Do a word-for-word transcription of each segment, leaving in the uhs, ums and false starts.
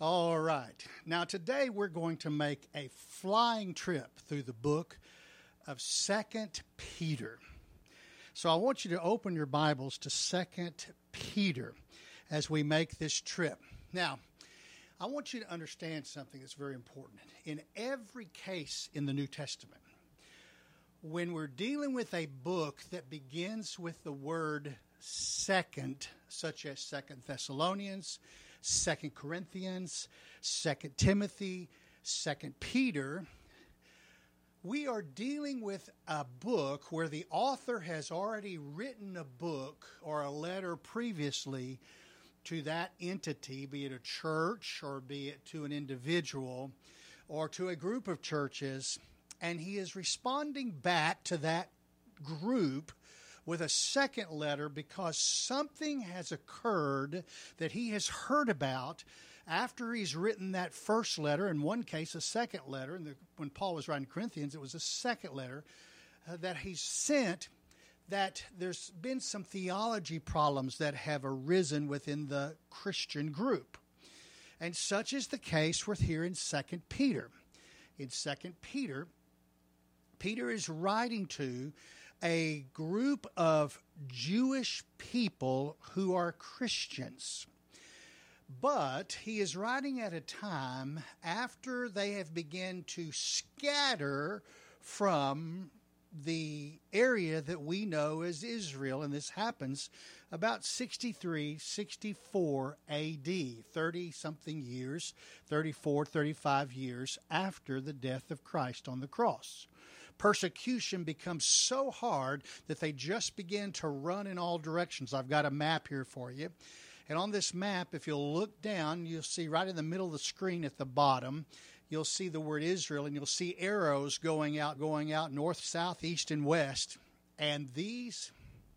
All right. Now, today we're going to make a flying trip through the book of Second Peter. So I want you to open your Bibles to Second Peter as we make this trip. Now, I want you to understand something that's very important. In every case in the New Testament, when we're dealing with a book that begins with the word second, such as Second Thessalonians, Second Corinthians, Second Timothy, Second Peter, we are dealing with a book where the author has already written a book or a letter previously to that entity, be it a church or be it to an individual or to a group of churches, and he is responding back to that group with a second letter because something has occurred that he has heard about after he's written that first letter, in one case a second letter, and the, when Paul was writing Corinthians, it was a second letter uh, that he sent, that there's been some theology problems that have arisen within the Christian group. And such is the case with here in Second Peter. In Second Peter, Peter is writing to a group of Jewish people who are Christians. But he is writing at a time after they have begun to scatter from the area that we know as Israel, and this happens about sixty-three, sixty-four A D, thirty-something years, thirty-four, thirty-five years after the death of Christ on the cross. Persecution becomes so hard that they just begin to run in all directions. I've got a map here for you. And on this map, if you'll look down, you'll see right in the middle of the screen at the bottom, you'll see the word Israel, and you'll see arrows going out, going out north, south, east, and west. And these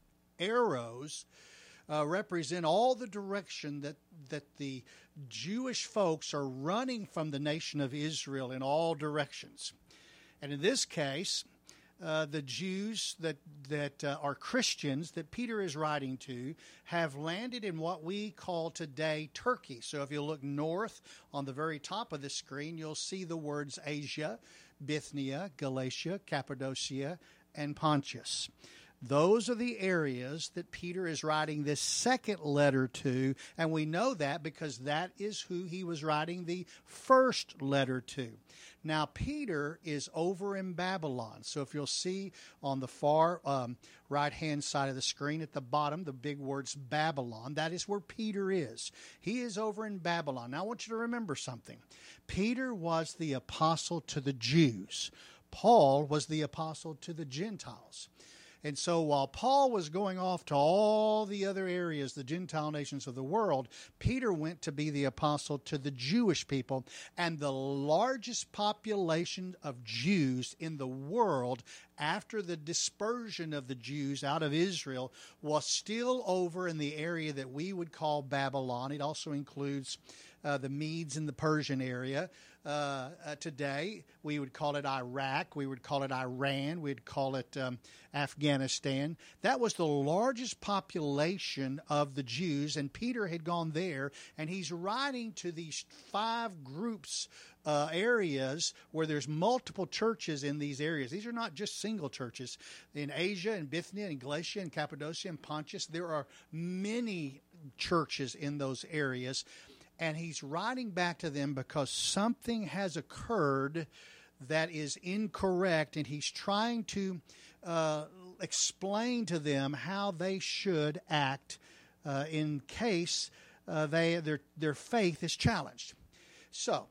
arrows uh, represent all the direction that, that the Jewish folks are running from the nation of Israel in all directions. And in this case, uh, the Jews that that uh, are Christians that Peter is writing to have landed in what we call today Turkey. So if you look north on the very top of the screen, you'll see the words Asia, Bithynia, Galatia, Cappadocia, and Pontus. Those are the areas that Peter is writing this second letter to, and we know that because that is who he was writing the first letter to. Now, Peter is over in Babylon. So if you'll see on the far um, right-hand side of the screen at the bottom, the big words Babylon, that is where Peter is. He is over in Babylon. Now, I want you to remember something. Peter was the apostle to the Jews. Paul was the apostle to the Gentiles. And so while Paul was going off to all the other areas, the Gentile nations of the world, Peter went to be the apostle to the Jewish people. And the largest population of Jews in the world after the dispersion of the Jews out of Israel was still over in the area that we would call Babylon. It also includes uh, the Medes and the Persian area. Uh, uh, today, we would call it Iraq, we would call it Iran, we'd call it um, Afghanistan. That was the largest population of the Jews, and Peter had gone there, and he's writing to these five groups, uh, areas where there's multiple churches in these areas. These are not just single churches. In Asia and Bithynia and Galatia and Cappadocia and Pontus, there are many churches in those areas. And he's writing back to them because something has occurred that is incorrect, and he's trying to uh, explain to them how they should act uh, in case uh, they their their faith is challenged. So,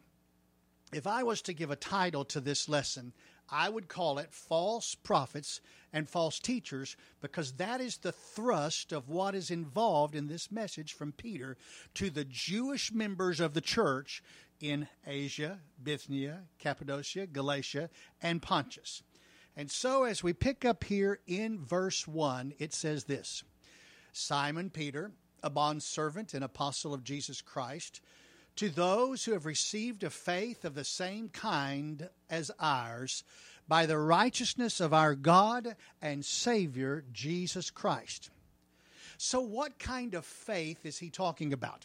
if I was to give a title to this lesson, I would call it False Prophets and False Teachers, because that is the thrust of what is involved in this message from Peter to the Jewish members of the church in Asia, Bithynia, Cappadocia, Galatia, and Pontus. And so as we pick up here in verse one, it says this: Simon Peter, a bondservant and apostle of Jesus Christ, to those who have received a faith of the same kind as ours, by the righteousness of our God and Savior, Jesus Christ. So what kind of faith is he talking about?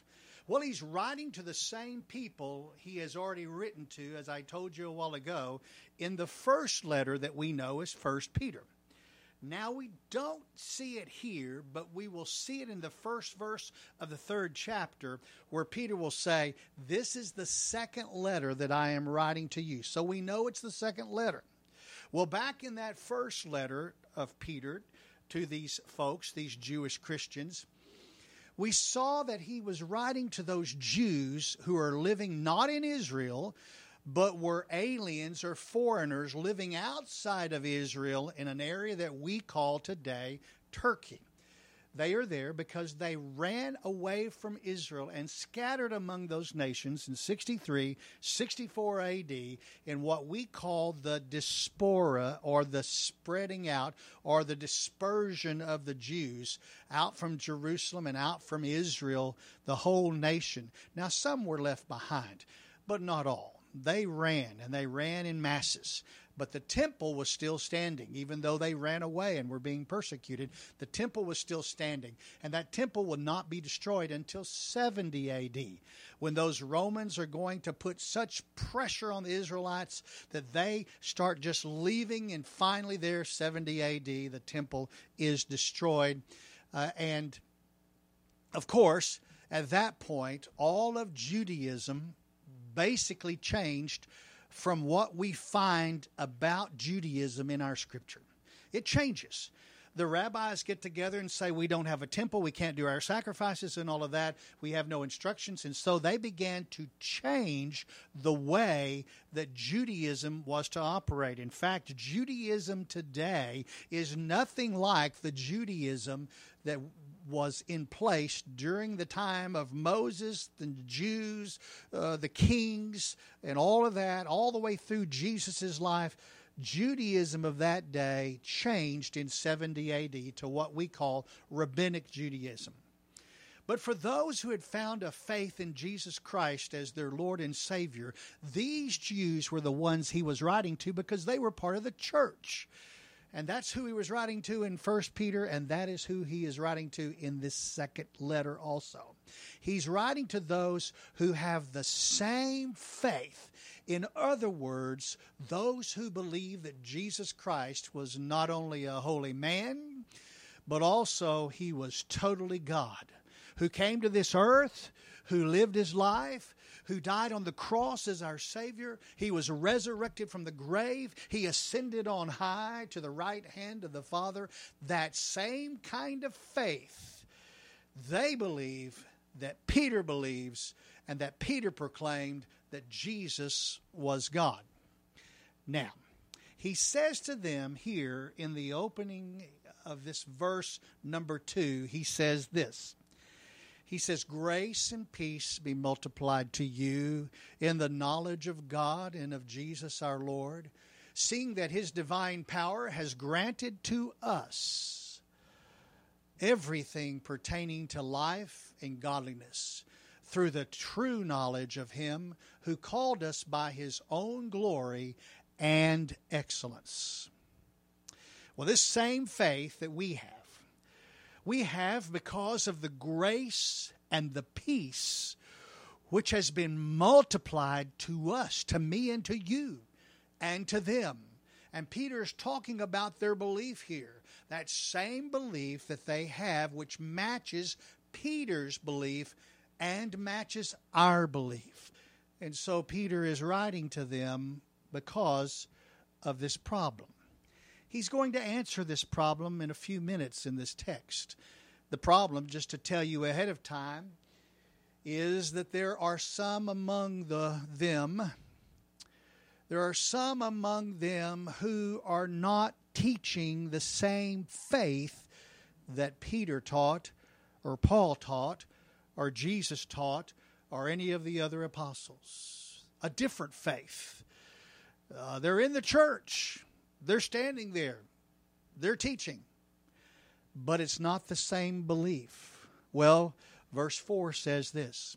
Well, he's writing to the same people he has already written to, as I told you a while ago, in the first letter that we know as First Peter. Now, we don't see it here, but we will see it in the first verse of the third chapter, where Peter will say, this is the second letter that I am writing to you. So we know it's the second letter. Well, back in that first letter of Peter to these folks, these Jewish Christians, we saw that he was writing to those Jews who are living not in Israel, but were aliens or foreigners living outside of Israel in an area that we call today Turkey. They are there because they ran away from Israel and scattered among those nations in sixty-three, sixty-four A D in what we call the diaspora, or the spreading out, or the dispersion of the Jews out from Jerusalem and out from Israel, the whole nation. Now, some were left behind, but not all. They ran, and they ran in masses. But the temple was still standing. Even though they ran away and were being persecuted, the temple was still standing. And that temple will not be destroyed until seventy A D, when those Romans are going to put such pressure on the Israelites that they start just leaving, and finally there, seventy A D, the temple is destroyed. Uh, and, of course, at that point, all of Judaism basically changed from what we find about Judaism in our scripture. It changes. The rabbis get together and say, we don't have a temple, we can't do our sacrifices and all of that, we have no instructions. And so they began to change the way that Judaism was to operate. In fact, Judaism today is nothing like the Judaism that was in place during the time of Moses, the Jews, uh, the kings, and all of that, all the way through Jesus' life. Judaism of that day changed in seventy A D to what we call Rabbinic Judaism. But for those who had found a faith in Jesus Christ as their Lord and Savior, these Jews were the ones he was writing to because they were part of the church. And that's who he was writing to in First Peter, and that is who he is writing to in this second letter also. He's writing to those who have the same faith. In other words, those who believe that Jesus Christ was not only a holy man, but also he was totally God, who came to this earth, who lived his life, who died on the cross as our Savior. He was resurrected from the grave. He ascended on high to the right hand of the Father. That same kind of faith they believe, that Peter believes, and that Peter proclaimed, that Jesus was God. Now, he says to them here in the opening of this verse number two, he says this. He says, grace and peace be multiplied to you in the knowledge of God and of Jesus our Lord, seeing that his divine power has granted to us everything pertaining to life and godliness through the true knowledge of him who called us by his own glory and excellence. Well, this same faith that we have, we have because of the grace and the peace which has been multiplied to us, to me and to you, and to them. And Peter's talking about their belief here, that same belief that they have, which matches Peter's belief and matches our belief. And so Peter is writing to them because of this problem. He's going to answer this problem in a few minutes in this text. The problem, just to tell you ahead of time, is that there are some among the them, there are some among them who are not teaching the same faith that Peter taught, or Paul taught, or Jesus taught, or any of the other apostles. A different faith. Uh, they're in the church. They're standing there. They're teaching. But it's not the same belief. Well, verse four says this.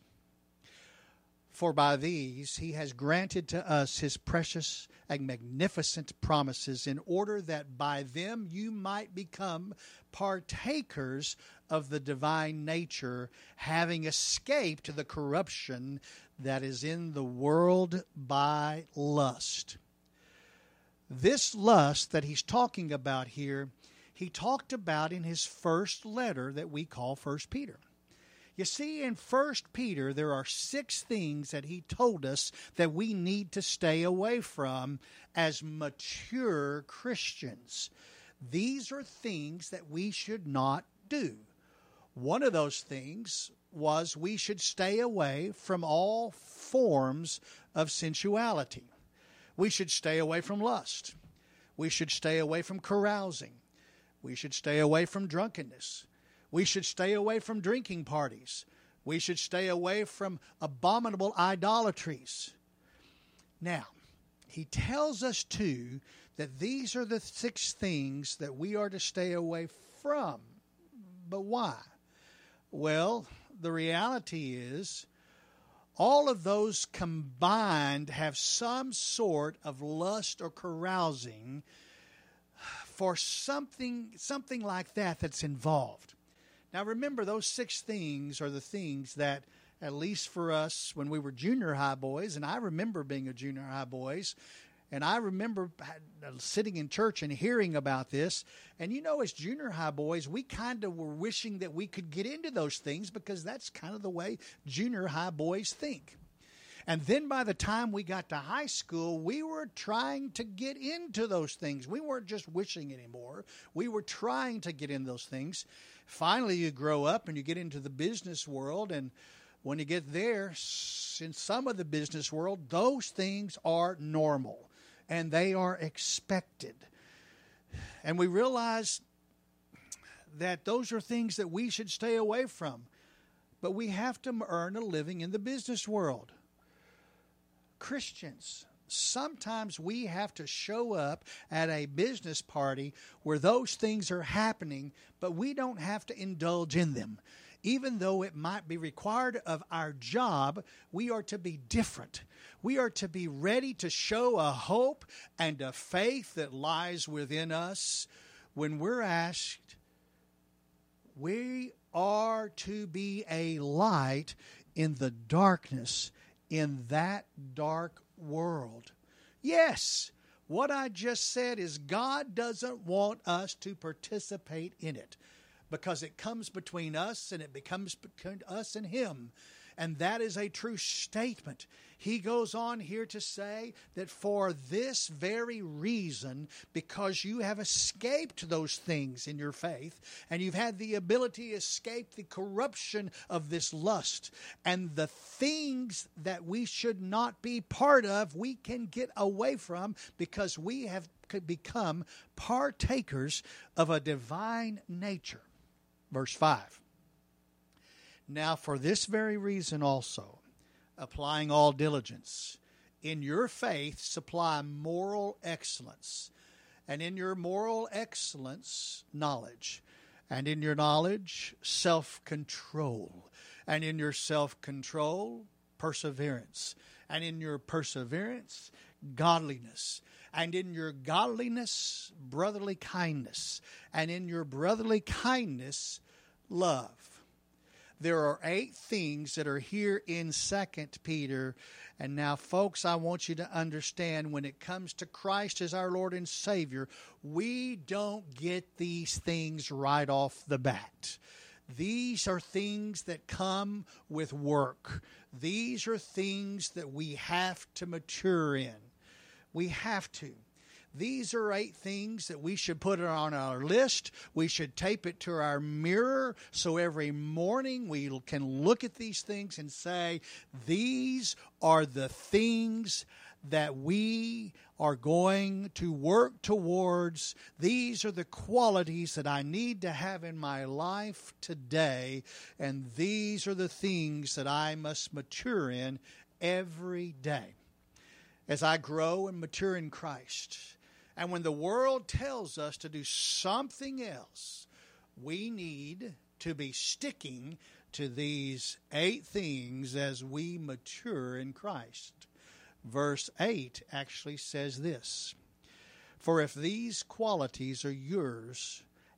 For by these he has granted to us his precious and magnificent promises, in order that by them you might become partakers of the divine nature, having escaped the corruption that is in the world by lust. This lust that he's talking about here, he talked about in his first letter that we call First Peter. You see, in First Peter, there are six things that he told us that we need to stay away from as mature Christians. These are things that we should not do. One of those things was we should stay away from all forms of sensuality. We should stay away from lust. We should stay away from carousing. We should stay away from drunkenness. We should stay away from drinking parties. We should stay away from abominable idolatries. Now, he tells us, too, that these are the six things that we are to stay away from. But why? Well, the reality is all of those combined have some sort of lust or carousing for something, something like that that's involved. Now remember, those six things are the things that, at least for us when we were junior high boys, and I remember being a junior high boys, and I remember sitting in church and hearing about this. And you know, as junior high boys, we kind of were wishing that we could get into those things because that's kind of the way junior high boys think. And then by the time we got to high school, we were trying to get into those things. We weren't just wishing anymore. We were trying to get in those things. Finally, you grow up and you get into the business world, and when you get there, in some of the business world, those things are normal and they are expected. And we realize that those are things that we should stay away from. But we have to earn a living in the business world. Christians, sometimes we have to show up at a business party where those things are happening, but we don't have to indulge in them. Even though it might be required of our job, we are to be different. We are to be ready to show a hope and a faith that lies within us. When we're asked, we are to be a light in the darkness, in that dark world. Yes, what I just said is God doesn't want us to participate in it, because it comes between us and it becomes between us and Him. And that is a true statement. He goes on here to say that for this very reason, because you have escaped those things in your faith, and you've had the ability to escape the corruption of this lust, and the things that we should not be part of, we can get away from because we have become partakers of a divine nature. Verse five. Now for this very reason also, applying all diligence, in your faith supply moral excellence, and in your moral excellence, knowledge, and in your knowledge, self-control, and in your self-control, perseverance, and in your perseverance, godliness, and in your godliness, brotherly kindness, and in your brotherly kindness, love. There are eight things that are here in Second Peter. And now, folks, I want you to understand, when it comes to Christ as our Lord and Savior, we don't get these things right off the bat. These are things that come with work. These are things that we have to mature in. We have to. These are eight things that we should put on our list. We should tape it to our mirror so every morning we can look at these things and say, these are the things that we are going to work towards. These are the qualities that I need to have in my life today. And these are the things that I must mature in every day as I grow and mature in Christ. And when the world tells us to do something else, we need to be sticking to these eight things as we mature in Christ. Verse eight actually says this: for if these qualities are yours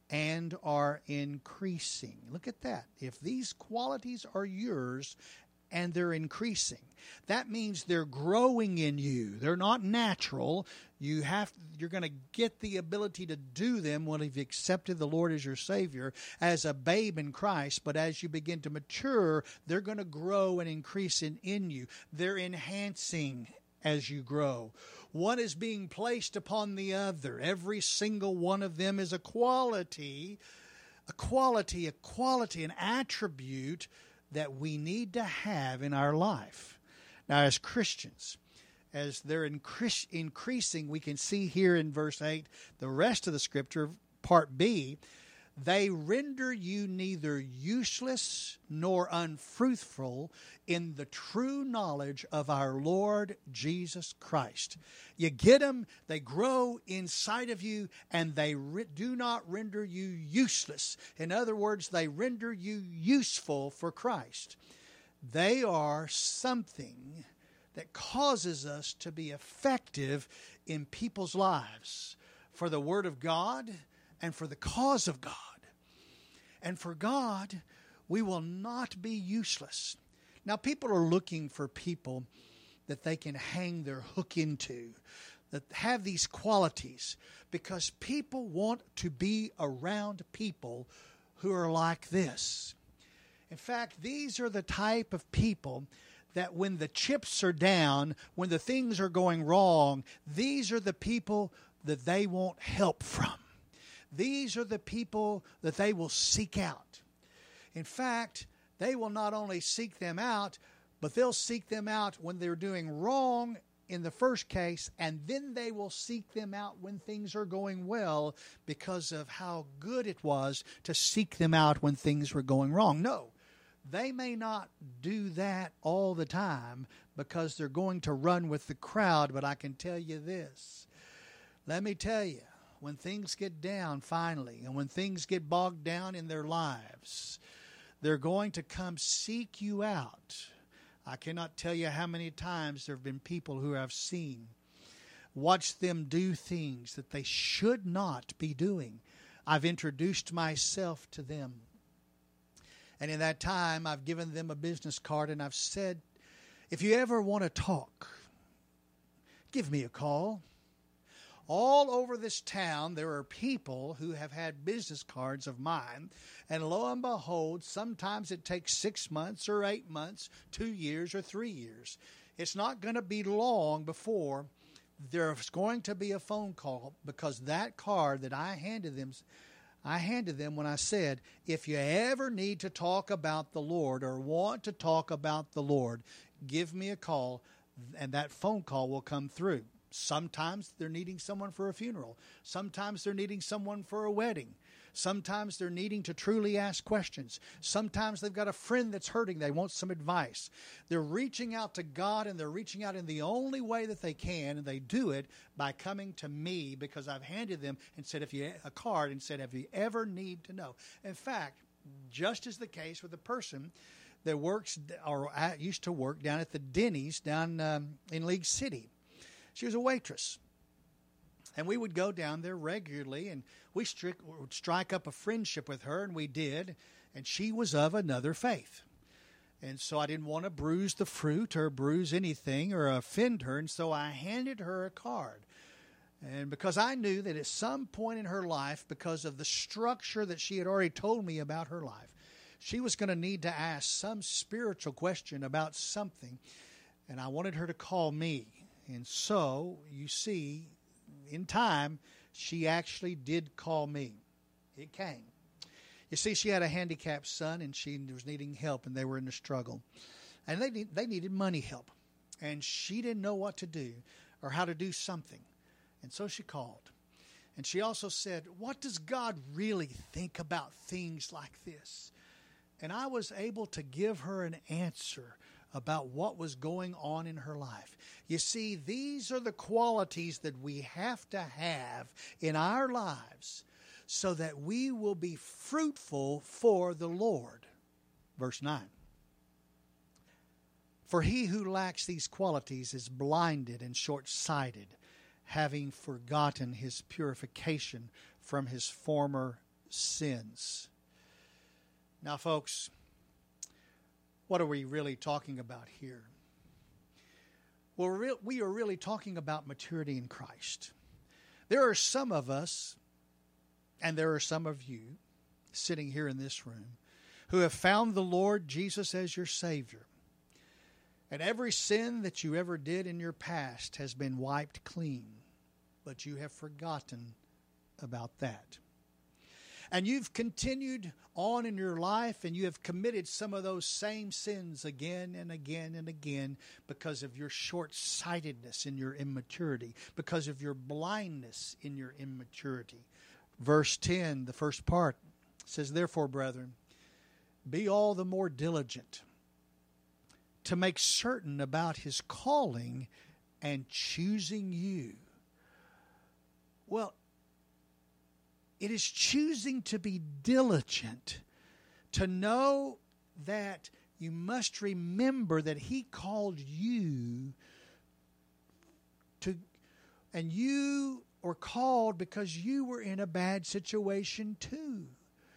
and are increasing. Look at that. If these qualities are yours and they're increasing, that means they're growing in you. They're not natural. You have, you're going to get the ability to do them when you've accepted the Lord as your Savior as a babe in Christ. But as you begin to mature, they're going to grow and increase in, in you. They're enhancing as you grow. One is being placed upon the other. Every single one of them is a quality, a quality, a quality, an attribute that we need to have in our life. Now, as Christians, as they're incre- increasing, we can see here in verse eight, the rest of the scripture, part B, they render you neither useless nor unfruitful in the true knowledge of our Lord Jesus Christ. You get them, they grow inside of you, and they re- do not render you useless. In other words, they render you useful for Christ. They are something that causes us to be effective in people's lives for the Word of God and for the cause of God. And for God, we will not be useless. Now, people are looking for people that they can hang their hook into, that have these qualities, because people want to be around people who are like this. In fact, these are the type of people that when the chips are down, when the things are going wrong, these are the people that they want help from. These are the people that they will seek out. In fact, they will not only seek them out, but they'll seek them out when they're doing wrong in the first case, and then they will seek them out when things are going well because of how good it was to seek them out when things were going wrong. No, they may not do that all the time because they're going to run with the crowd, but I can tell you this. Let me tell you, when things get down finally, and when things get bogged down in their lives, they're going to come seek you out. I cannot tell you how many times there have been people who I've seen, watched them do things that they should not be doing. I've introduced myself to them. And in that time, I've given them a business card and I've said, if you ever want to talk, give me a call. All over this town, there are people who have had business cards of mine, and lo and behold, sometimes it takes six months or eight months, two years or three years. It's not going to be long before there's going to be a phone call, because that card that I handed them, I handed them when I said, if you ever need to talk about the Lord or want to talk about the Lord, give me a call, and that phone call will come through. Sometimes they're needing someone for a funeral. Sometimes they're needing someone for a wedding. Sometimes they're needing to truly ask questions. Sometimes they've got a friend that's hurting. They want some advice. They're reaching out to God, and they're reaching out in the only way that they can, and they do it by coming to me, because I've handed them and said, if you a card and said, have you ever need to know? In fact, just as the case with a person that works or used to work down at the Denny's down um, in League City. She was a waitress, and we would go down there regularly, and we stri- would strike up a friendship with her, and we did, and she was of another faith. And so I didn't want to bruise the fruit or bruise anything or offend her, and so I handed her a card. And because I knew that at some point in her life, because of the structure that she had already told me about her life, she was going to need to ask some spiritual question about something, and I wanted her to call me. And so, you see, in time, she actually did call me. It came. You see, she had a handicapped son, and she was needing help, and they were in a struggle. And they need, they needed money help. And she didn't know what to do or how to do something. And so she called. And she also said, what does God really think about things like this? And I was able to give her an answer about what was going on in her life. You see, these are the qualities that we have to have in our lives so that we will be fruitful for the Lord. Verse nine. For he who lacks these qualities is blinded and short-sighted, having forgotten his purification from his former sins. Now, folks, what are we really talking about here? Well, re- we are really talking about maturity in Christ. There are some of us, and there are some of you sitting here in this room, who have found the Lord Jesus as your Savior. And every sin that you ever did in your past has been wiped clean, but you have forgotten about that. And you've continued on in your life, and you have committed some of those same sins again and again and again because of your short-sightedness in your immaturity, because of your blindness in your immaturity. Verse ten, the first part, says, "Therefore, brethren, be all the more diligent to make certain about his calling and choosing you." Well, it is choosing to be diligent, to know that you must remember that he called you to, and you were called because you were in a bad situation too.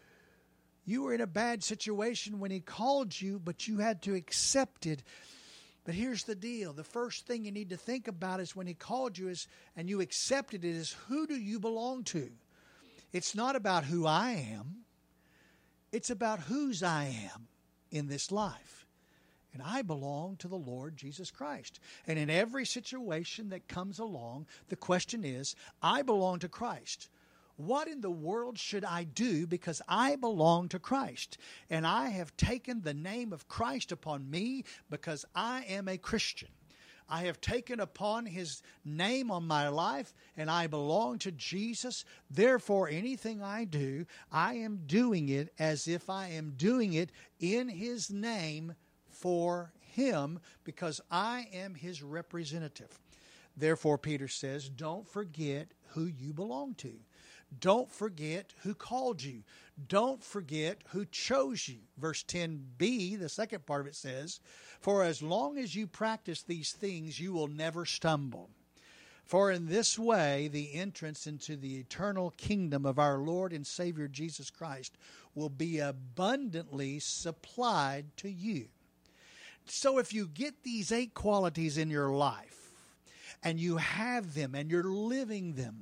You were in a bad situation when he called you, but you had to accept it. But here's the deal. The first thing you need to think about is when he called you is, and you accepted it, is who do you belong to? It's not about who I am. It's about whose I am in this life. And I belong to the Lord Jesus Christ. And in every situation that comes along, the question is, I belong to Christ. What in the world should I do because I belong to Christ? And I have taken the name of Christ upon me because I am a Christian. I have taken upon his name on my life, and I belong to Jesus. Therefore, anything I do, I am doing it as if I am doing it in his name for him, because I am his representative. Therefore, Peter says, don't forget who you belong to. Don't forget who called you. Don't forget who chose you. Verse ten b, the second part of it says, "For as long as you practice these things, you will never stumble. For in this way, the entrance into the eternal kingdom of our Lord and Savior Jesus Christ will be abundantly supplied to you." So if you get these eight qualities in your life, and you have them, and you're living them,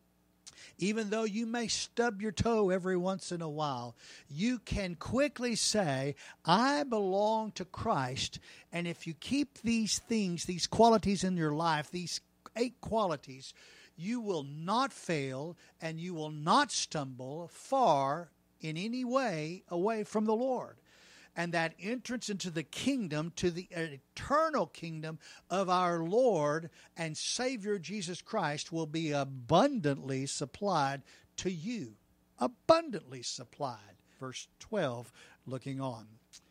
even though you may stub your toe every once in a while, you can quickly say, I belong to Christ. And if you keep these things, these qualities in your life, these eight qualities, you will not fail and you will not stumble far in any way away from the Lord. And that entrance into the kingdom, to the eternal kingdom of our Lord and Savior Jesus Christ, will be abundantly supplied to you. Abundantly supplied. Verse twelve, looking on.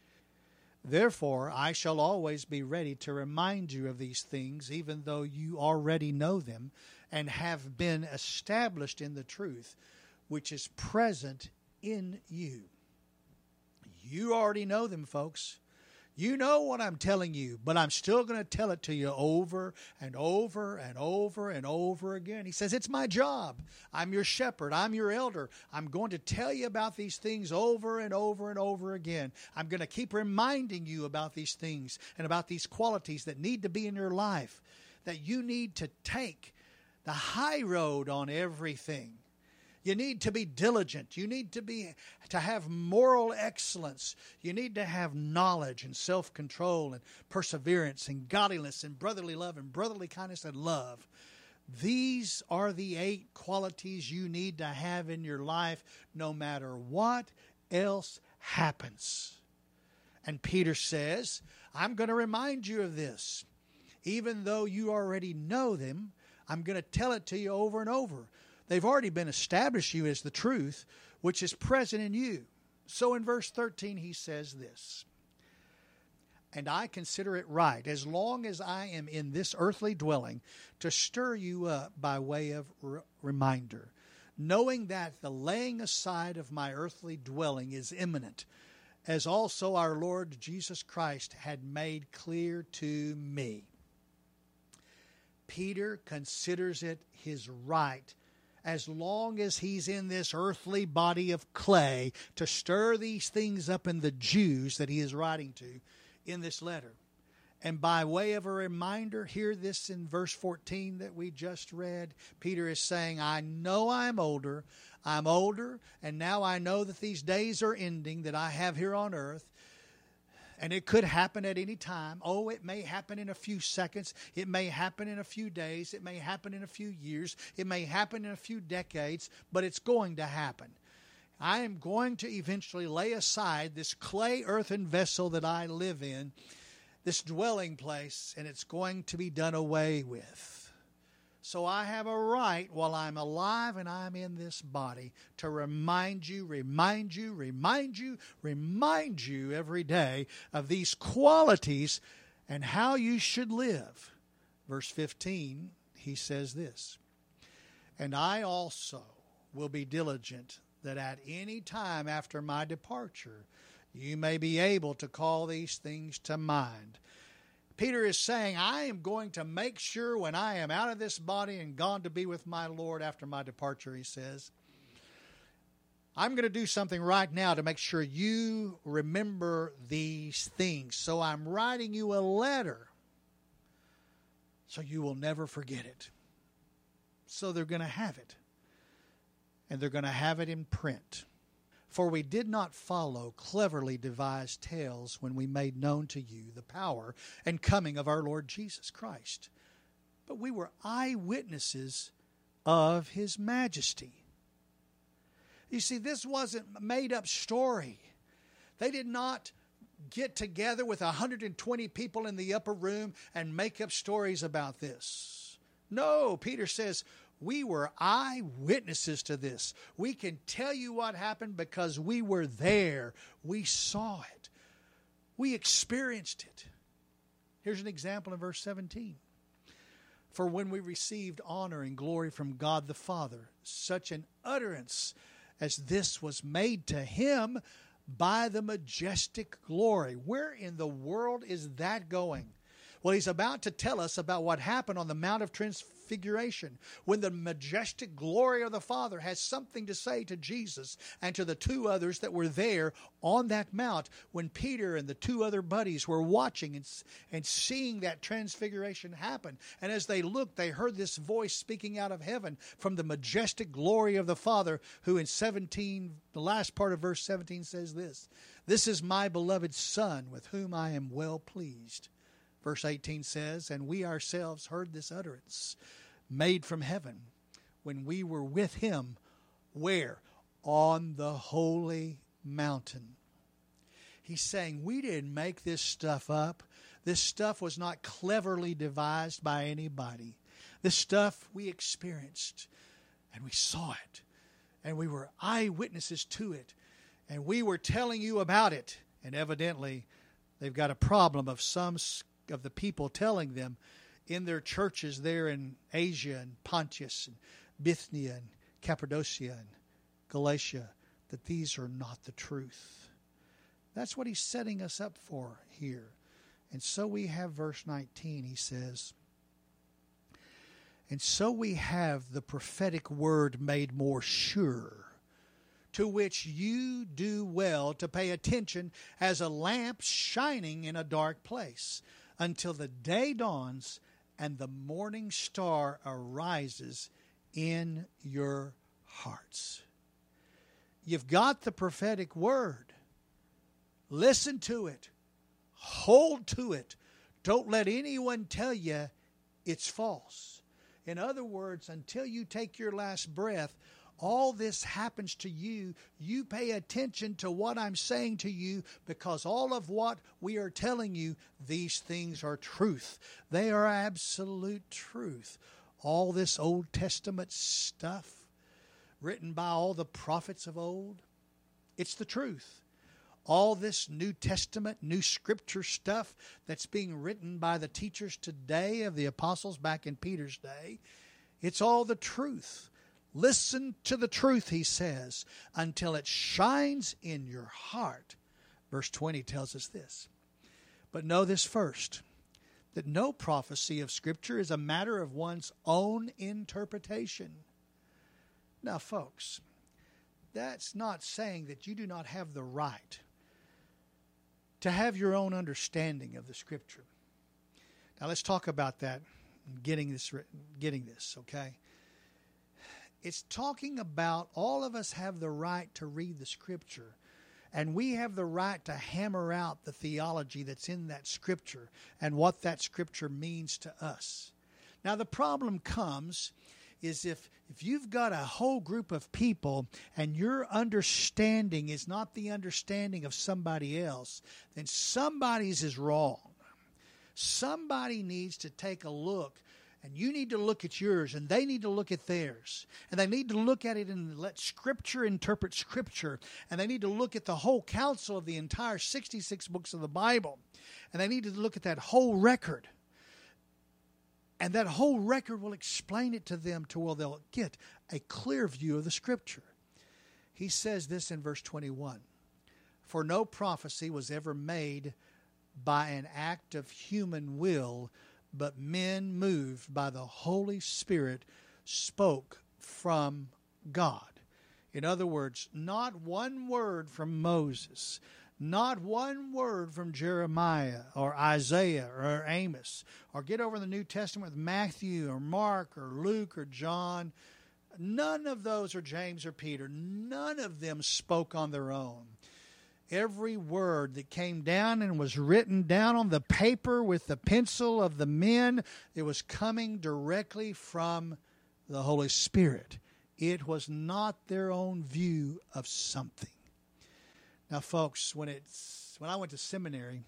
"Therefore, I shall always be ready to remind you of these things, even though you already know them and have been established in the truth, which is present in you." You already know them, folks. You know what I'm telling you, but I'm still going to tell it to you over and over and over and over again. He says, it's my job. I'm your shepherd. I'm your elder. I'm going to tell you about these things over and over and over again. I'm going to keep reminding you about these things and about these qualities that need to be in your life, that you need to take the high road on everything. You need to be diligent. You need to be to have moral excellence. You need to have knowledge and self-control and perseverance and godliness and brotherly love and brotherly kindness and love. These are the eight qualities you need to have in your life no matter what else happens. And Peter says, I'm going to remind you of this. Even though you already know them, I'm going to tell it to you over and over. They've already been established to you as the truth, which is present in you. So in verse thirteen, he says this, "And I consider it right, as long as I am in this earthly dwelling, to stir you up by way of re- reminder, knowing that the laying aside of my earthly dwelling is imminent, as also our Lord Jesus Christ had made clear to me." Peter considers it his right, as long as he's in this earthly body of clay, to stir these things up in the Jews that he is writing to in this letter. And by way of a reminder, hear this in verse fourteen that we just read. Peter is saying, I know I'm older. I'm older, and now I know that these days are ending that I have here on earth. And it could happen at any time. Oh, it may happen in a few seconds. It may happen in a few days. It may happen in a few years. It may happen in a few decades, but it's going to happen. I am going to eventually lay aside this clay earthen vessel that I live in, this dwelling place, and it's going to be done away with. So I have a right while I'm alive and I'm in this body to remind you, remind you, remind you, remind you every day of these qualities and how you should live. Verse fifteen, he says this, and I also will be diligent that at any time after my departure you may be able to call these things to mind. Peter is saying, I am going to make sure when I am out of this body and gone to be with my Lord after my departure, he says, I'm going to do something right now to make sure you remember these things. So I'm writing you a letter so you will never forget it. So they're going to have it. And they're going to have it in print. For we did not follow cleverly devised tales when we made known to you the power and coming of our Lord Jesus Christ, but we were eyewitnesses of his majesty. You see, this wasn't a made-up story. They did not get together with one hundred twenty people in the upper room and make up stories about this. No, Peter says, we were eyewitnesses to this. We can tell you what happened because we were there. We saw it. We experienced it. Here's an example in verse seventeen. For when we received honor and glory from God the Father, such an utterance as this was made to him by the majestic glory. Where in the world is that going? Well, he's about to tell us about what happened on the Mount of Transfiguration, when the majestic glory of the Father has something to say to Jesus and to the two others that were there on that mount, when Peter and the two other buddies were watching and, and seeing that transfiguration happen. And as they looked, they heard this voice speaking out of heaven from the majestic glory of the Father, who in seventeen, the last part of verse seventeen says this, this is my beloved Son, with whom I am well pleased. Verse eighteen says, and we ourselves heard this utterance made from heaven when we were with him, where? On the holy mountain. He's saying we didn't make this stuff up. This stuff was not cleverly devised by anybody. This stuff we experienced and we saw it and we were eyewitnesses to it and we were telling you about it. And evidently they've got a problem of some of the people telling them in their churches there in Asia and Pontus and Bithynia and Cappadocia and Galatia that these are not the truth. That's what he's setting us up for here. And so we have verse nineteen, he says, and so we have the prophetic word made more sure, to which you do well to pay attention as a lamp shining in a dark place, until the day dawns and the morning star arises in your hearts. You've got the prophetic word. Listen to it. Hold to it. Don't let anyone tell you it's false. In other words, until you take your last breath, all this happens to you. You pay attention to what I'm saying to you, because all of what we are telling you, these things are truth. They are absolute truth. All this Old Testament stuff written by all the prophets of old, it's the truth. All this New Testament, New Scripture stuff that's being written by the teachers today of the apostles back in Peter's day, it's all the truth. Listen to the truth, he says, until it shines in your heart. Verse twenty tells us this. But know this first, that no prophecy of Scripture is a matter of one's own interpretation. Now, folks, that's not saying that you do not have the right to have your own understanding of the Scripture. Now, let's talk about that, getting this, getting this, okay? It's talking about all of us have the right to read the Scripture, and we have the right to hammer out the theology that's in that Scripture and what that Scripture means to us. Now, the problem comes is if, if you've got a whole group of people and your understanding is not the understanding of somebody else, then somebody's is wrong. Somebody needs to take a look, and you need to look at yours, and they need to look at theirs. And they need to look at it and let Scripture interpret Scripture. And they need to look at the whole counsel of the entire sixty-six books of the Bible. And they need to look at that whole record. And that whole record will explain it to them to where they'll get a clear view of the Scripture. He says this in verse twenty-one. For no prophecy was ever made by an act of human will, but men moved by the Holy Spirit spoke from God. In other words, not one word from Moses, not one word from Jeremiah or Isaiah or Amos, or get over in the New Testament with Matthew or Mark or Luke or John. None of those, or James or Peter, none of them spoke on their own. Every word that came down and was written down on the paper with the pencil of the men, it was coming directly from the Holy Spirit. It was not their own view of something. Now, folks, when it's when I went to seminary,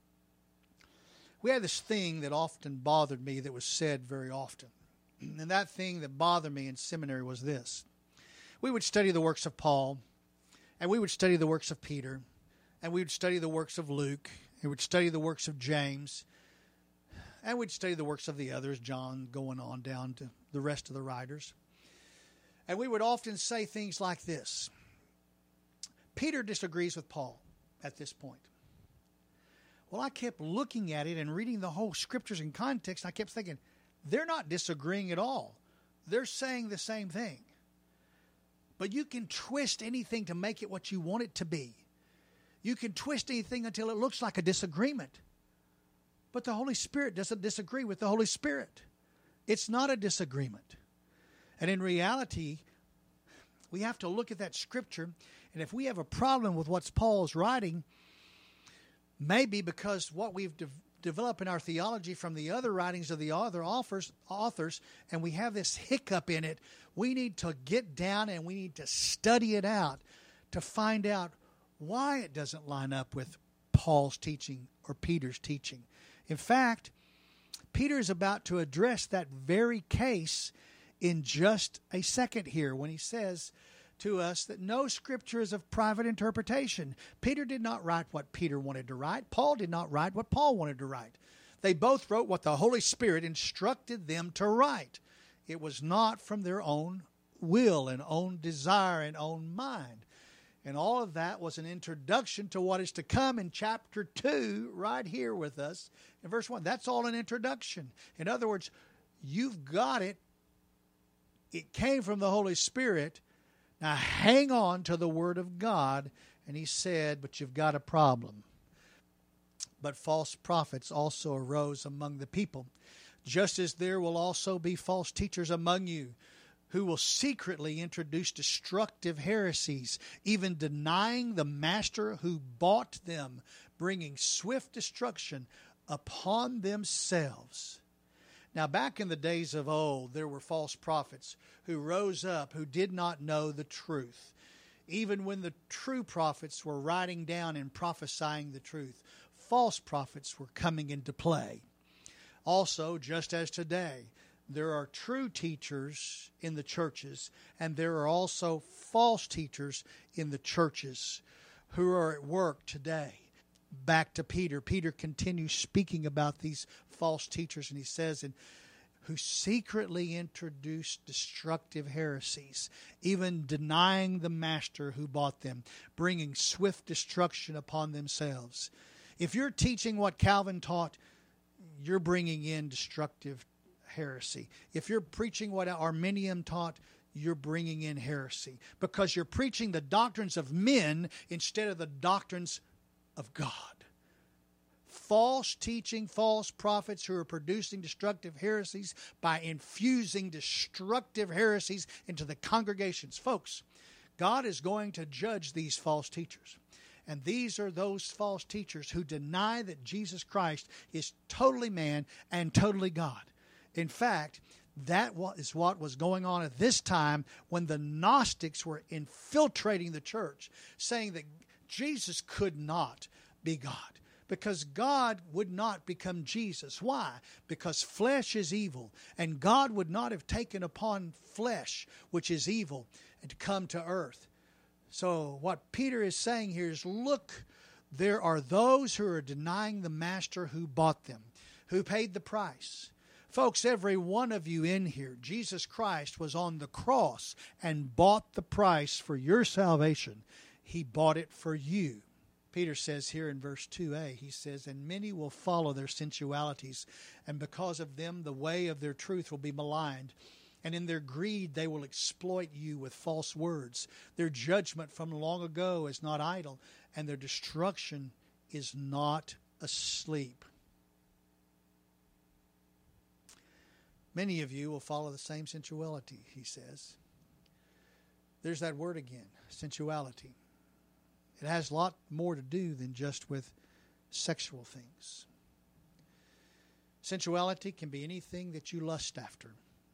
we had this thing that often bothered me that was said very often. And that thing that bothered me in seminary was this. We would study the works of Paul, and we would study the works of Peter, and we would study the works of Luke, and we would study the works of James, and we'd study the works of the others, John going on down to the rest of the writers. And we would often say things like this. Peter disagrees with Paul at this point. Well, I kept looking at it and reading the whole Scriptures in context, and I kept thinking, they're not disagreeing at all. They're saying the same thing. But you can twist anything to make it what you want it to be. You can twist anything until it looks like a disagreement. But the Holy Spirit doesn't disagree with the Holy Spirit. It's not a disagreement. And in reality, we have to look at that Scripture, and if we have a problem with what Paul's writing, maybe because what we've de- developed in our theology from the other writings of the other authors, authors, and we have this hiccup in it, we need to get down and we need to study it out to find out why it doesn't line up with Paul's teaching or Peter's teaching. In fact, Peter is about to address that very case in just a second here when he says to us that no Scripture is of private interpretation. Peter did not write what Peter wanted to write. Paul did not write what Paul wanted to write. They both wrote what the Holy Spirit instructed them to write. It was not from their own will and own desire and own mind. And all of that was an introduction to what is to come in chapter two, right here with us in verse one. That's all an introduction. In other words, you've got it. It came from the Holy Spirit. Now hang on to the Word of God. And he said, but you've got a problem. But false prophets also arose among the people, just as there will also be false teachers among you, who will secretly introduce destructive heresies, even denying the master who bought them, bringing swift destruction upon themselves. Now, back in the days of old, there were false prophets who rose up who did not know the truth. Even when the true prophets were writing down and prophesying the truth, false prophets were coming into play. Also, just as today, there are true teachers in the churches, and there are also false teachers in the churches who are at work today. Back to Peter. Peter continues speaking about these false teachers, and he says, and who secretly introduce destructive heresies, even denying the master who bought them, bringing swift destruction upon themselves. If you're teaching what Calvin taught, you're bringing in destructive heresy. If you're preaching what Arminian taught, you're bringing in heresy, because you're preaching the doctrines of men instead of the doctrines of God. False teaching, false prophets who are producing destructive heresies by infusing destructive heresies into the congregations. Folks, God is going to judge these false teachers. And these are those false teachers who deny that Jesus Christ is totally man and totally God. In fact, that is what was going on at this time when the Gnostics were infiltrating the church, saying that Jesus could not be God, because God would not become Jesus. Why? Because flesh is evil, and God would not have taken upon flesh, which is evil, and to come to earth. So what Peter is saying here is, look, there are those who are denying the master who bought them, who paid the price. Folks, every one of you in here, Jesus Christ was on the cross and bought the price for your salvation. He bought it for you. Peter says here in verse two a, he says, and many will follow their sensualities, and because of them the way of their truth will be maligned. And in their greed they will exploit you with false words. Their judgment from long ago is not idle, and their destruction is not asleep. Many of you will follow the same sensuality, he says. There's that word again, sensuality. It has a lot more to do than just with sexual things. Sensuality can be anything that you lust after.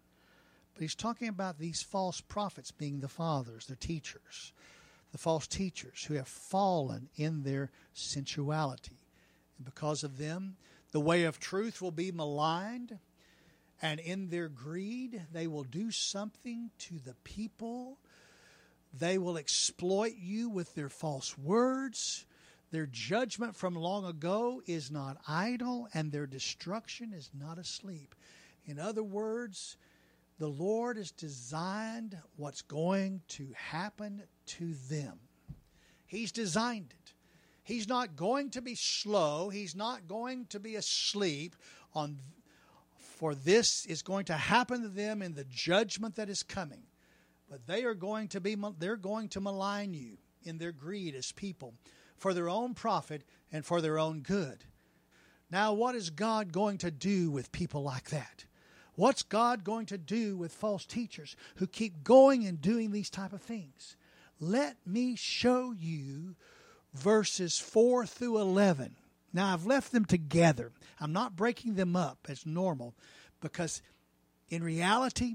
But he's talking about these false prophets being the fathers, the teachers, the false teachers who have fallen in their sensuality. And because of them, the way of truth will be maligned, and in their greed, they will do something to the people. They will exploit you with their false words. Their judgment from long ago is not idle, and their destruction is not asleep. In other words, the Lord has designed what's going to happen to them. He's designed it. He's not going to be slow. He's not going to be asleep on, for this is going to happen to them in the judgment that is coming. But they are going to be, they're going to malign you in their greed as people for their own profit and for their own good. Now, what is God going to do with people like that? What's God going to do with false teachers who keep going and doing these type of things? Let me show you verses four through eleven. Now, I've left them together. I'm not breaking them up as normal, because in reality,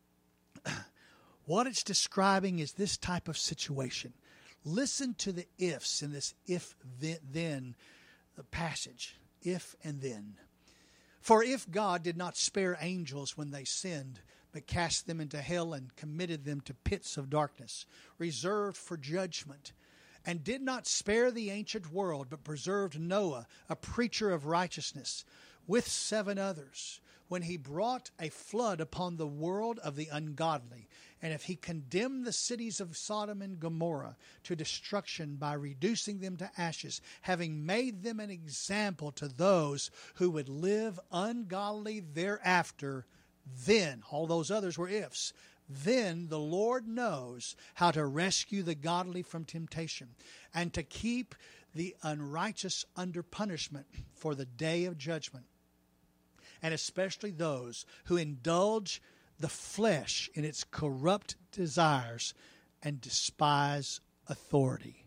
what it's describing is this type of situation. Listen to the ifs in this if-then passage. If and then. For if God did not spare angels when they sinned, but cast them into hell and committed them to pits of darkness, reserved for judgment, and did not spare the ancient world, but preserved Noah, a preacher of righteousness, with seven others, when he brought a flood upon the world of the ungodly, and if he condemned the cities of Sodom and Gomorrah to destruction by reducing them to ashes, having made them an example to those who would live ungodly thereafter, then, all those others were ifs, then the Lord knows how to rescue the godly from temptation and to keep the unrighteous under punishment for the day of judgment, and especially those who indulge the flesh in its corrupt desires and despise authority.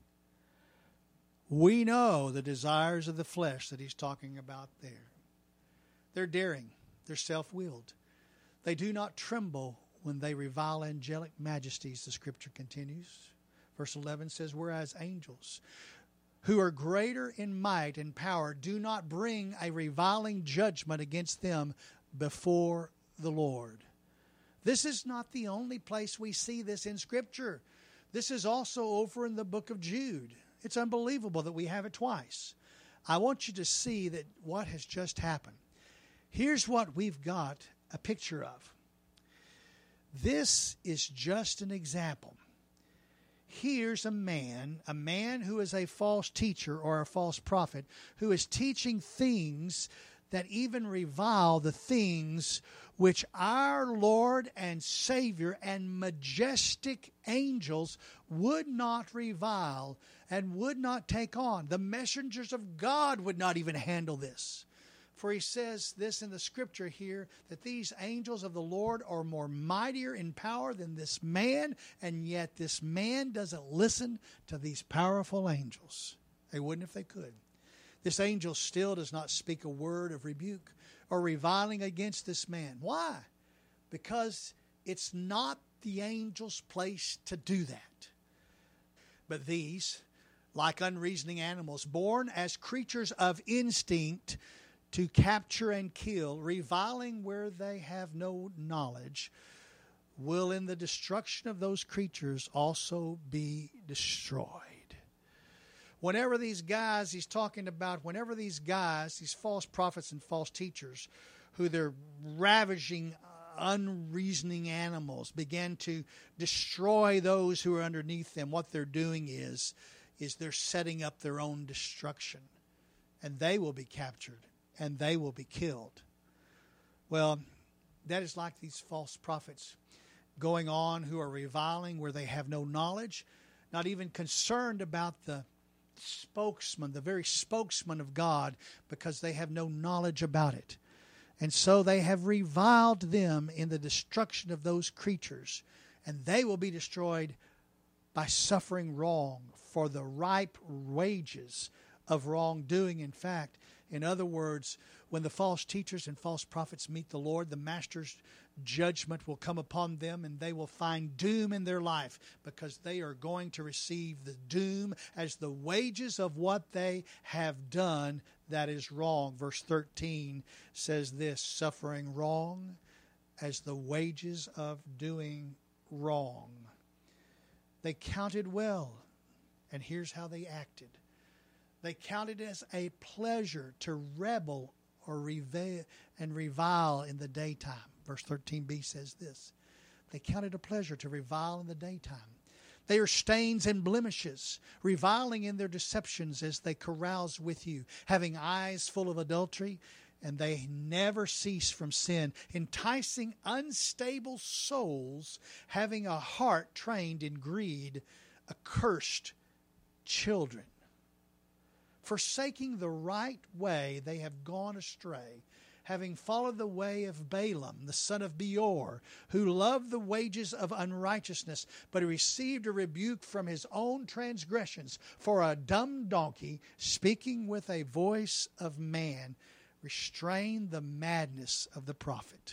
We know the desires of the flesh that he's talking about there. They're daring. They're self-willed. They do not tremble when they revile angelic majesties, the scripture continues. Verse eleven says, whereas angels, who are greater in might and power, do not bring a reviling judgment against them before the Lord. This is not the only place we see this in Scripture. This is also over in the book of Jude. It's unbelievable that we have it twice. I want you to see that what has just happened. Here's what we've got a picture of. This is just an example. Here's a man, a man who is a false teacher or a false prophet, who is teaching things that even revile the things which our Lord and Savior and majestic angels would not revile and would not take on. The messengers of God would not even handle this. For he says this in the scripture here, that these angels of the Lord are more mightier in power than this man, and yet this man doesn't listen to these powerful angels. They wouldn't if they could. This angel still does not speak a word of rebuke or reviling against this man. Why? Because it's not the angel's place to do that. But these, like unreasoning animals, born as creatures of instinct to capture and kill, reviling where they have no knowledge, will in the destruction of those creatures also be destroyed. Whenever these guys he's talking about, whenever these guys, these false prophets and false teachers, who they're ravaging unreasoning animals, begin to destroy those who are underneath them, what they're doing is, is they're setting up their own destruction. And they will be captured, and they will be killed. Well, that is like these false prophets going on who are reviling where they have no knowledge, not even concerned about the spokesman, the very spokesman of God, because they have no knowledge about it. And so they have reviled them in the destruction of those creatures, and they will be destroyed by suffering wrong for the ripe wages of wrongdoing. In fact, in other words, when the false teachers and false prophets meet the Lord, the Master's judgment will come upon them, and they will find doom in their life, because they are going to receive the doom as the wages of what they have done that is wrong. Verse thirteen says this, suffering wrong as the wages of doing wrong. They counted well, and here's how they acted. They counted it as a pleasure to rebel or revile and revile in the daytime. Verse thirteen b says this. They counted a pleasure to revile in the daytime. They are stains and blemishes, reviling in their deceptions as they carouse with you, having eyes full of adultery, and they never cease from sin, enticing unstable souls, having a heart trained in greed, accursed children. Forsaking the right way, they have gone astray, having followed the way of Balaam, the son of Beor, who loved the wages of unrighteousness, but received a rebuke from his own transgressions. For a dumb donkey, speaking with a voice of man, restrained the madness of the prophet.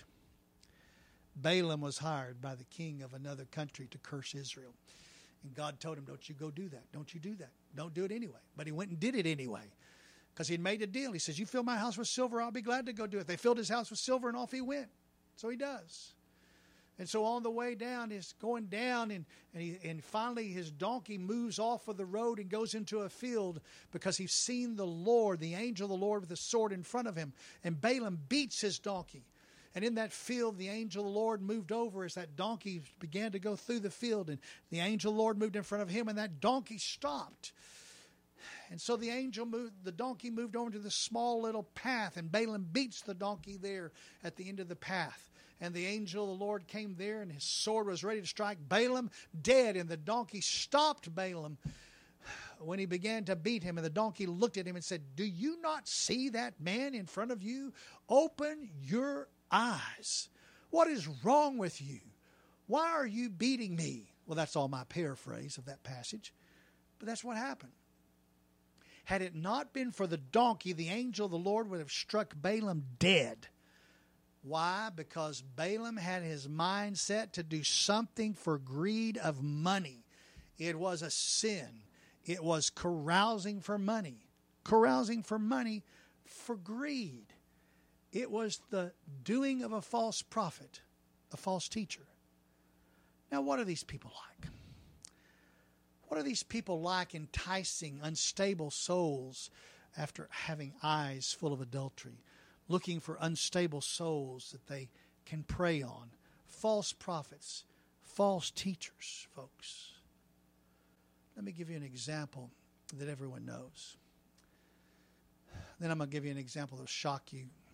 Balaam was hired by the king of another country to curse Israel. And God told him, don't you go do that. Don't you do that. Don't do it anyway. But he went and did it anyway, because he'd made a deal. He says, you fill my house with silver, I'll be glad to go do it. They filled his house with silver, and off he went. So he does. And so on the way down, he's going down, and, and, he, and finally his donkey moves off of the road and goes into a field, because he's seen the Lord, the angel of the Lord, with a sword in front of him. And Balaam beats his donkey. And in that field, the angel of the Lord moved over as that donkey began to go through the field. And the angel of the Lord moved in front of him, and that donkey stopped. And so the angel moved, the donkey moved over to the small little path, and Balaam beats the donkey there at the end of the path. And the angel of the Lord came there, and his sword was ready to strike Balaam dead. And the donkey stopped Balaam when he began to beat him. And the donkey looked at him and said, do you not see that man in front of you? Open your eyes. What is wrong with you? Why are you beating me? Well, that's all my paraphrase of that passage. But that's what happened. Had it not been for the donkey, the angel of the Lord would have struck Balaam dead. Why? Because Balaam had his mind set to do something for greed of money. It was a sin. It was carousing for money. Carousing for money for greed. It was the doing of a false prophet, a false teacher. Now, what are these people like? What are these people like, enticing unstable souls after having eyes full of adultery, looking for unstable souls that they can prey on? False prophets, false teachers, folks. Let me give you an example that everyone knows. Then I'm going to give you an example that will shock you.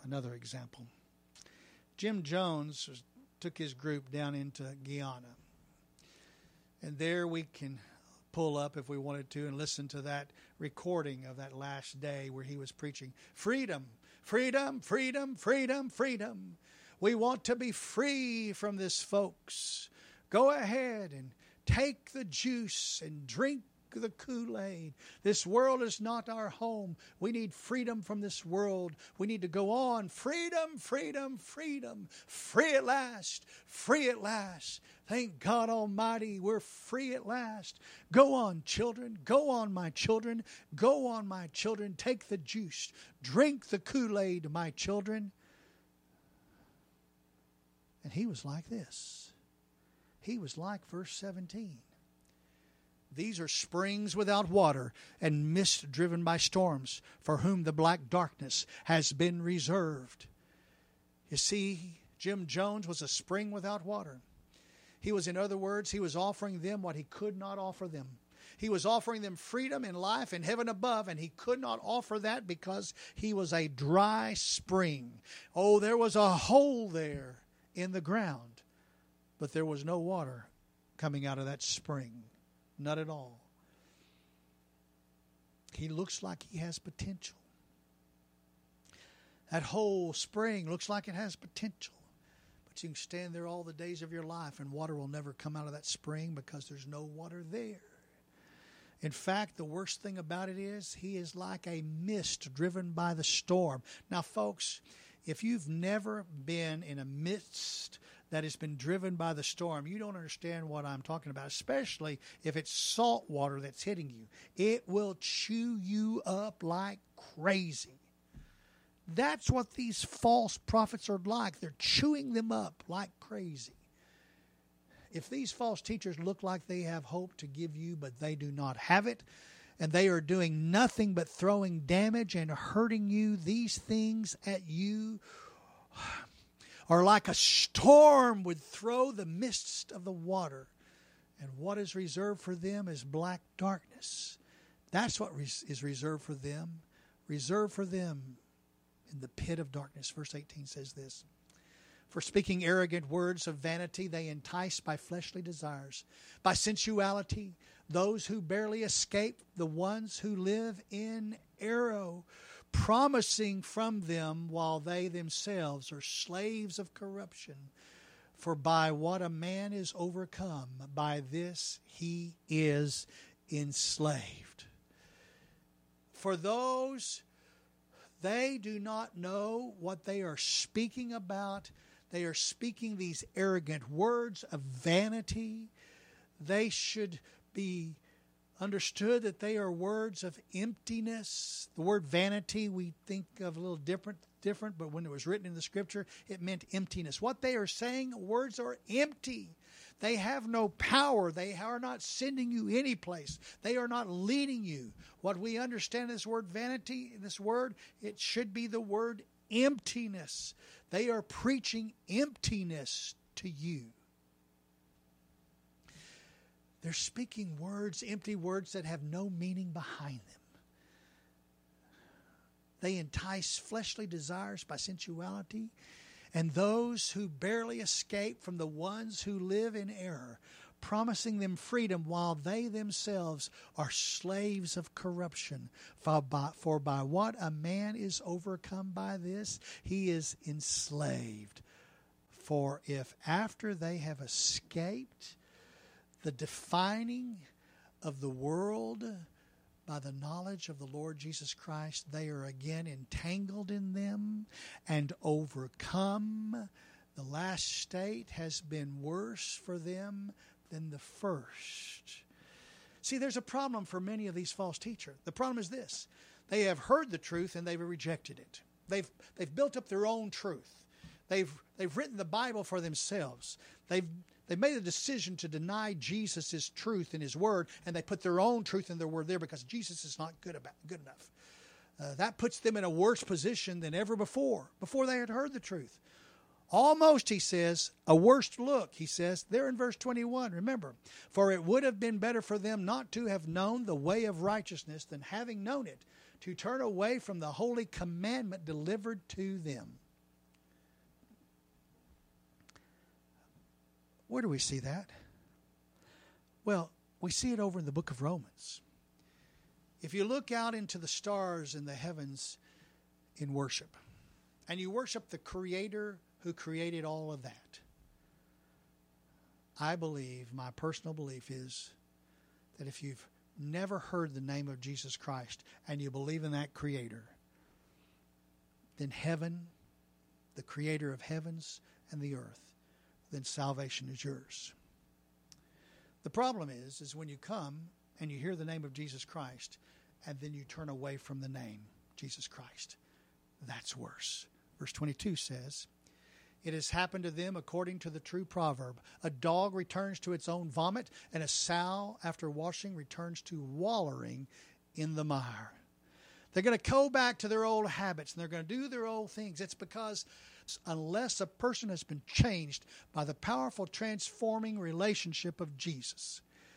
another example. Jim Jones was, took his group down into Guyana. And there we can pull up if we wanted to and listen to that recording of that last day where he was preaching freedom, freedom, freedom, freedom, freedom. We want to be free from this, folks. Go ahead and take the juice and drink the Kool-Aid. This world is not our home. We need freedom from this world. We need to go on. Freedom, freedom, freedom. Free at last. Free at last. Thank God Almighty, we're free at last. Go on, children. Go on, my children. Go on, my children. Take the juice. Drink the Kool-Aid, my children. And he was like this. He was like verse seventeen. These are springs without water and mist driven by storms, for whom the black darkness has been reserved. You see, Jim Jones was a spring without water. He was, in other words, he was offering them what he could not offer them. He was offering them freedom in life in heaven above, and he could not offer that because he was a dry spring. Oh, there was a hole there in the ground, but there was no water coming out of that spring. Not at all. He looks like he has potential. That whole spring looks like it has potential. But you can stand there all the days of your life and water will never come out of that spring because there's no water there. In fact, the worst thing about it is he is like a mist driven by the storm. Now, folks, if you've never been in a mist that has been driven by the storm, you don't understand what I'm talking about, especially if it's salt water that's hitting you. It will chew you up like crazy. That's what these false prophets are like. They're chewing them up like crazy. If these false teachers look like they have hope to give you, but they do not have it, and they are doing nothing but throwing damage and hurting you, these things at you are like a storm would throw the mist of the water. And what is reserved for them is black darkness. That's what is reserved for them. Reserved for them in the pit of darkness. Verse eighteen says this. For speaking arrogant words of vanity, they entice by fleshly desires, by sensuality, those who barely escape, the ones who live in error, promising from them while they themselves are slaves of corruption. For by what a man is overcome, by this he is enslaved. For those, they do not know what they are speaking about. They are speaking these arrogant words of vanity. They should be understood that they are words of emptiness. The word vanity we think of a little different, different, but when it was written in the Scripture, it meant emptiness. What they are saying, words are empty. They have no power. They are not sending you any place. They are not leading you. What we understand this word vanity, this word, it should be the word emptiness. They are preaching emptiness to you. They're speaking words, empty words that have no meaning behind them. They entice fleshly desires by sensuality, and those who barely escape from the ones who live in error, promising them freedom while they themselves are slaves of corruption. For by, for by what a man is overcome by this, he is enslaved. For if after they have escaped the defining of the world by the knowledge of the Lord Jesus Christ, they are again entangled in them and overcome. The last state has been worse for them than the first. See, there's a problem for many of these false teachers. The problem is this. They have heard the truth and they've rejected it. They've, they've built up their own truth. They've, they've written the Bible for themselves. They've They made a decision to deny Jesus' truth in His Word, and they put their own truth in their Word there because Jesus is not good about good enough. Uh, that puts them in a worse position than ever before, before they had heard the truth. Almost, he says, a worse look, he says, there in verse twenty-one. Remember, for it would have been better for them not to have known the way of righteousness than having known it, to turn away from the holy commandment delivered to them. Where do we see that? Well, we see it over in the book of Romans. If you look out into the stars in the heavens in worship, and you worship the Creator who created all of that, I believe, my personal belief is that if you've never heard the name of Jesus Christ and you believe in that Creator, then heaven, the Creator of heavens and the earth, then salvation is yours. The problem is, is when you come and you hear the name of Jesus Christ and then you turn away from the name Jesus Christ. That's worse. Verse twenty-two says, "It has happened to them according to the true proverb. A dog returns to its own vomit, and a sow after washing returns to wallowing in the mire." They're going to go back to their old habits, and they're going to do their old things. It's because unless a person has been changed by the powerful transforming relationship of Jesus,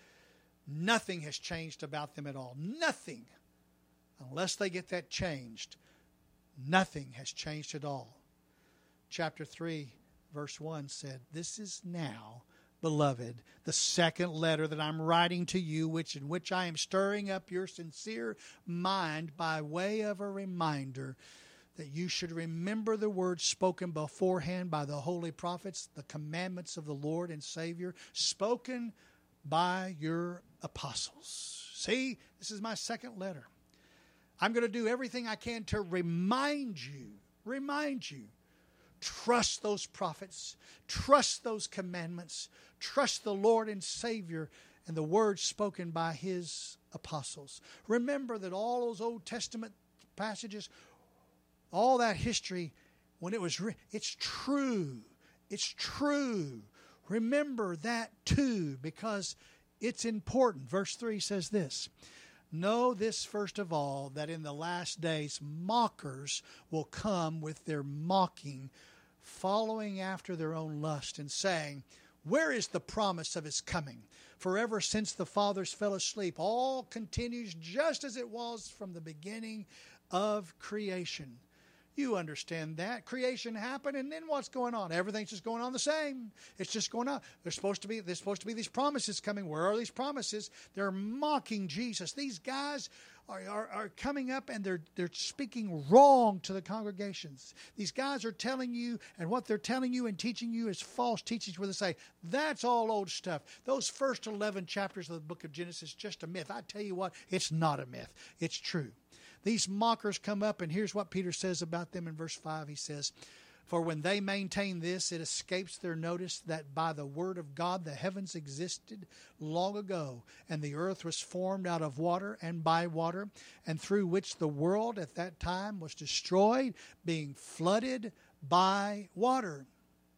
nothing has changed about them at all. Nothing. Unless they get that changed, nothing has changed at all. Chapter three, verse one said, "This is now, beloved, the second letter that I'm writing to you, which in which I am stirring up your sincere mind by way of a reminder that you should remember the words spoken beforehand by the holy prophets, the commandments of the Lord and Savior, spoken by your apostles." See, this is my second letter. I'm going to do everything I can to remind you, remind you, trust those prophets, trust those commandments, trust the Lord and Savior and the words spoken by His apostles. Remember that all those Old Testament passages, all that history, when it was written, it's true. It's true. Remember that too, because it's important. Verse three says this, "Know this first of all, that in the last days mockers will come with their mocking, following after their own lust, and saying, 'Where is the promise of His coming? For ever since the fathers fell asleep, all continues just as it was from the beginning of creation.'" You understand that. Creation happened, and then what's going on? Everything's just going on the same. It's just going on. There's supposed to be, there's supposed to be these promises coming. Where are these promises? They're mocking Jesus. These guys are, are, are coming up, and they're, they're speaking wrong to the congregations. These guys are telling you, and what they're telling you and teaching you is false teachings where they say, that's all old stuff. Those first eleven chapters of the book of Genesis, just a myth. I tell you what, it's not a myth. It's true. These mockers come up, and here's what Peter says about them in verse five. He says, "For when they maintain this, it escapes their notice that by the word of God the heavens existed long ago, and the earth was formed out of water and by water, and through which the world at that time was destroyed, being flooded by water."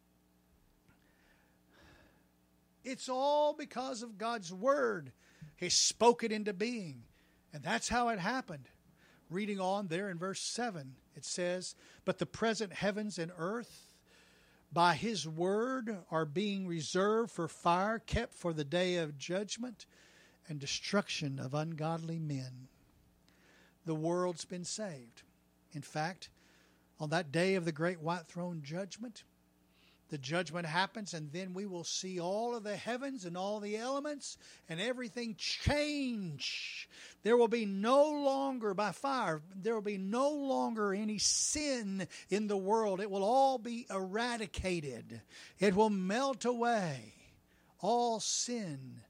It's all because of God's word. He spoke it into being, and that's how it happened. Reading on there in verse seven, it says, "But the present heavens and earth by His word are being reserved for fire, kept for the day of judgment and destruction of ungodly men." The world's been saved. In fact, on that day of the great white throne judgment, the judgment happens, and then we will see all of the heavens and all the elements and everything change. There will be no longer, by fire, there will be no longer any sin in the world. It will all be eradicated. It will melt away. All sin.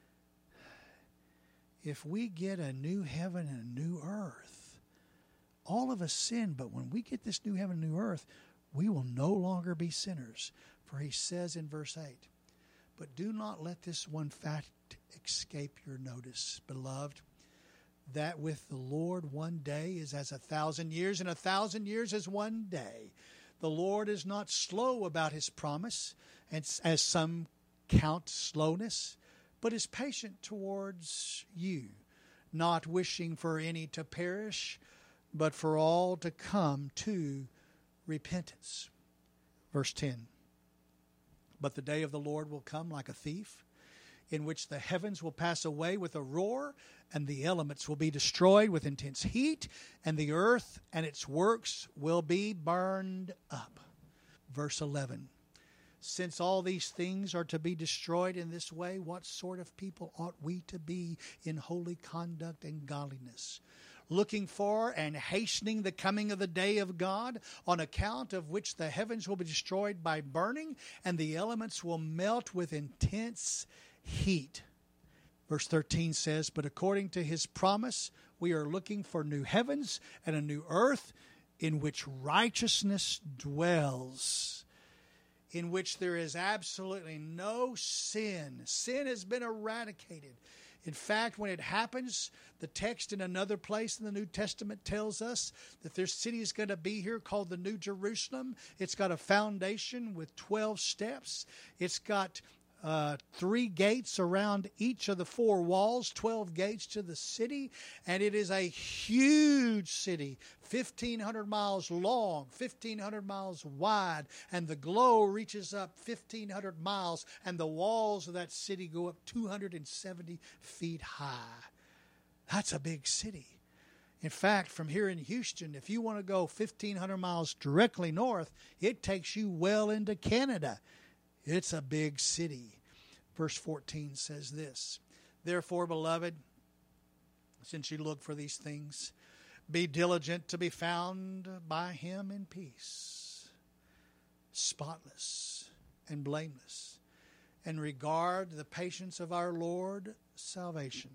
If we get a new heaven and a new earth, all of us sin, but when we get this new heaven and new earth, we will no longer be sinners. For He says in verse eight, "But do not let this one fact escape your notice, beloved, that with the Lord one day is as a thousand years, and a thousand years as one day. The Lord is not slow about His promise, as some count slowness, but is patient towards you, not wishing for any to perish, but for all to come to repentance." Verse ten, "But the day of the Lord will come like a thief, in which the heavens will pass away with a roar, and the elements will be destroyed with intense heat, and the earth and its works will be burned up. Verse eleven. Since all these things are to be destroyed in this way, what sort of people ought we to be in holy conduct and godliness, looking for and hastening the coming of the day of God, on account of which the heavens will be destroyed by burning, and the elements will melt with intense heat. Verse thirteen says, but according to his promise, we are looking for new heavens and a new earth in which righteousness dwells, in which there is absolutely no sin. Sin has been eradicated. In fact, when it happens, the text in another place in the New Testament tells us that their city is going to be here called the New Jerusalem. It's got a foundation with twelve steps. It's got Uh, three gates around each of the four walls, twelve gates to the city, and it is a huge city, fifteen hundred miles long, fifteen hundred miles wide, and the glow reaches up fifteen hundred miles, and the walls of that city go up two hundred seventy feet high. That's a big city. In fact, from here in Houston, if you want to go fifteen hundred miles directly north, it takes you well into Canada. It's a big city. Verse fourteen says this, therefore, beloved, since you look for these things, be diligent to be found by him in peace, spotless and blameless, and regard the patience of our Lord salvation,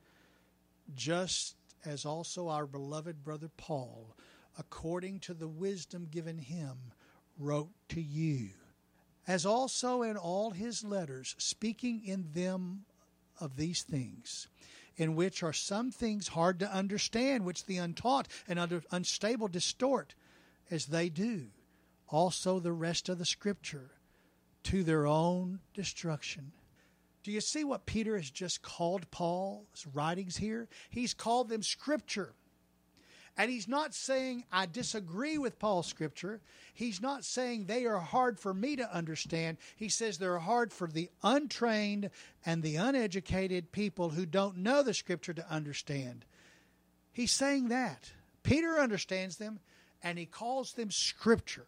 just as also our beloved brother Paul, according to the wisdom given him, wrote to you, as also in all his letters, speaking in them of these things, in which are some things hard to understand, which the untaught and unstable distort, as they do also the rest of the Scripture, to their own destruction. Do you see what Peter has just called Paul's writings here? He's called them Scripture. And he's not saying, I disagree with Paul's Scripture. He's not saying they are hard for me to understand. He says they're hard for the untrained and the uneducated people who don't know the Scripture to understand. He's saying that. Peter understands them, and he calls them Scripture.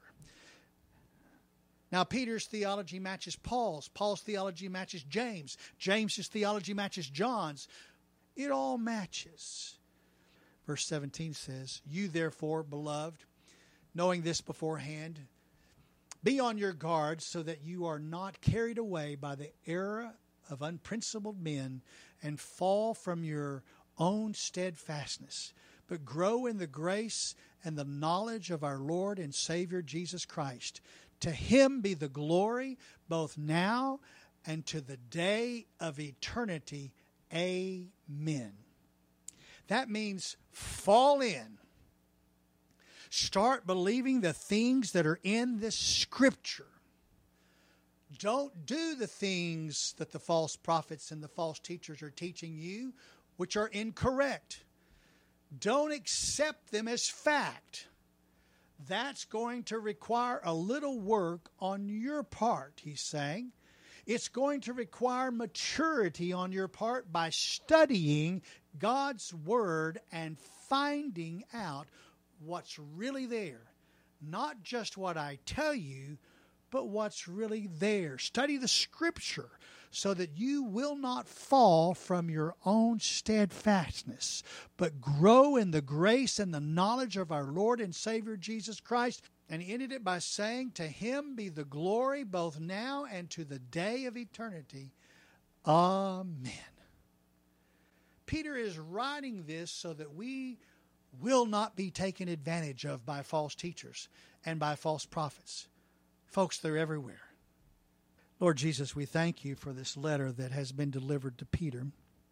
Now, Peter's theology matches Paul's. Paul's theology matches James. James's theology matches John's. It all matches. Verse seventeen says, you therefore, beloved, knowing this beforehand, be on your guard so that you are not carried away by the error of unprincipled men and fall from your own steadfastness, but grow in the grace and the knowledge of our Lord and Savior Jesus Christ. To him be the glory both now and to the day of eternity. Amen. That means fall in. Start believing the things that are in this Scripture. Don't do the things that the false prophets and the false teachers are teaching you, which are incorrect. Don't accept them as fact. That's going to require a little work on your part, he's saying. It's going to require maturity on your part by studying God's Word and finding out what's really there. Not just what I tell you, but what's really there. Study the Scripture so that you will not fall from your own steadfastness, but grow in the grace and the knowledge of our Lord and Savior Jesus Christ. And he ended it by saying, to him be the glory both now and to the day of eternity. Amen. Peter is writing this so that we will not be taken advantage of by false teachers and by false prophets. Folks, they're everywhere. Lord Jesus, we thank you for this letter that has been delivered to Peter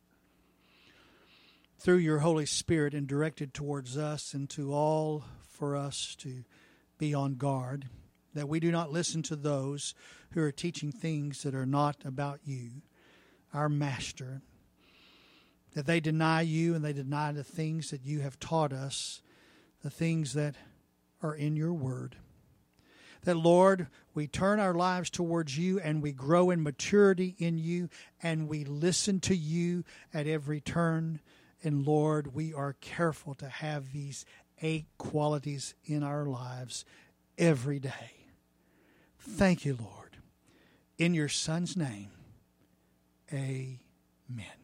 through your Holy Spirit and directed towards us and to all for us to be on guard, that we do not listen to those who are teaching things that are not about you, our Master, that they deny you and they deny the things that you have taught us, the things that are in your word. that, Lord, we turn our lives towards you and we grow in maturity in you and we listen to you at every turn. And, Lord, we are careful to have these eight qualities in our lives every day. Thank you, Lord. In your Son's name, amen.